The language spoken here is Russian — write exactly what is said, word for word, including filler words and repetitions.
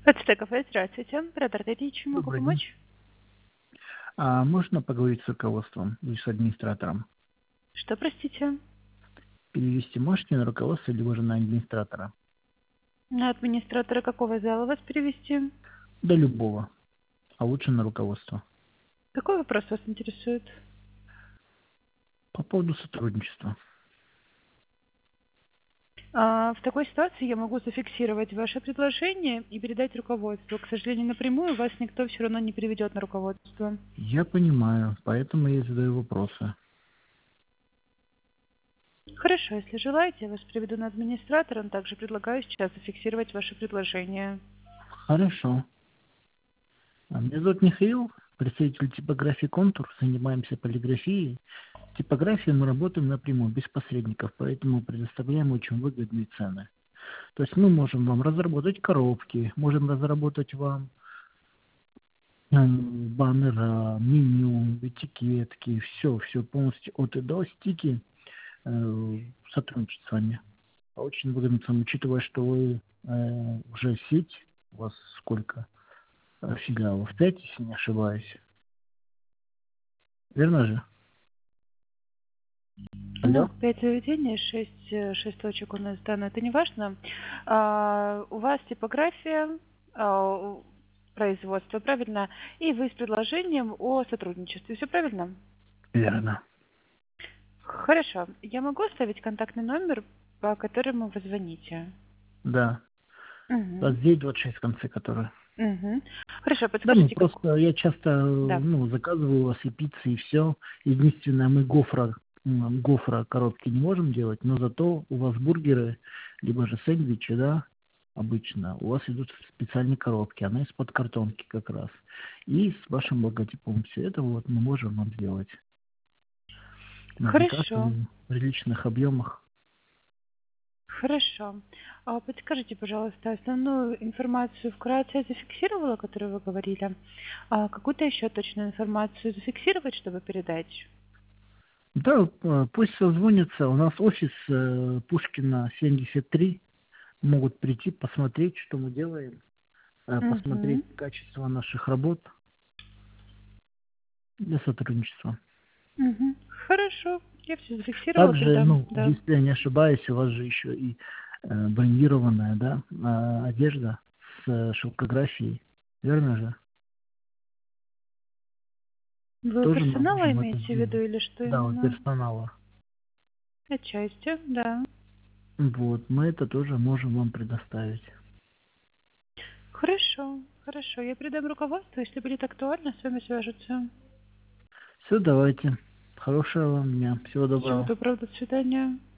Подстеков, здравствуйте. Оператор Т, чем могу Добрый день. помочь? А можно поговорить с руководством или с администратором? Что, простите? Перевести можете на руководство, либо же на администратора? На администратора какого зала вас перевести? До любого, а лучше на руководство. Какой вопрос вас интересует? По поводу сотрудничества. А, в такой ситуации я могу зафиксировать ваше предложение и передать руководству. К сожалению, напрямую вас никто все равно не переведет на руководство. Я понимаю, поэтому я и задаю вопросы. Хорошо, если желаете, я вас приведу на администратора, но также предлагаю сейчас зафиксировать ваше предложение. Хорошо. А Меня зовут Михаил, представитель типографии «Контур». Занимаемся полиграфией. В типографии мы работаем напрямую, без посредников, поэтому предоставляем очень выгодные цены. То есть мы можем вам разработать коробки, можем разработать вам М, баннера, меню, этикетки, все, все полностью от и до, стики, э, сотрудничать с вами. Очень выгодно, там, учитывая, что вы э, уже сеть, у вас сколько э, филиалов? Пять, если не ошибаюсь. Верно же? Ну, Алло? пять заведений, шесть, э, шесть точек у нас, да, но это не важно. А, у вас типография, а, у- производство, правильно? И вы с предложением о сотрудничестве, все правильно? Верно. Хорошо. Я могу оставить контактный номер, по которому вы звоните? Да. Угу. двадцать девять двадцать шесть в конце, который. Угу. Хорошо, Да, мы подскажите, как... просто, я часто, э, Да. ну, заказываю у вас и пиццы, и все. Единственное, мы гофра, м, гофра коробки не можем делать, но зато у вас бургеры, либо же сэндвичи, да, обычно, у вас идут в специальной коробке, она из-под картонки как раз. И с вашим логотипом все это вот мы можем вам сделать на заказ Хорошо. в приличных объемах. Хорошо. А подскажите, пожалуйста, основную информацию вкратце я зафиксировала, которую вы говорили. А какую-то еще точную информацию зафиксировать, чтобы передать? Да, э, пусть созвонятся. У нас офис э, Пушкина семьдесят три. Могут прийти, посмотреть, что мы делаем, э, Угу. посмотреть качество наших работ для сотрудничества. Угу. Хорошо. Я все зафиксировала, Также, передам. ну, Да. если я не ошибаюсь, у вас же еще и э, брендированная, да, э, одежда с э, шелкографией, верно же? Вы у Тоже мы персонала можем это имеете в виду сделать. или что Да, у именно? персонала. Отчасти, да. Вот, мы это тоже можем вам предоставить. Хорошо. Хорошо. Я передам руководству, если будет актуально, с вами свяжутся. Все, давайте. Хорошего вам дня. Всего Всего доброго. доброго, до свидания.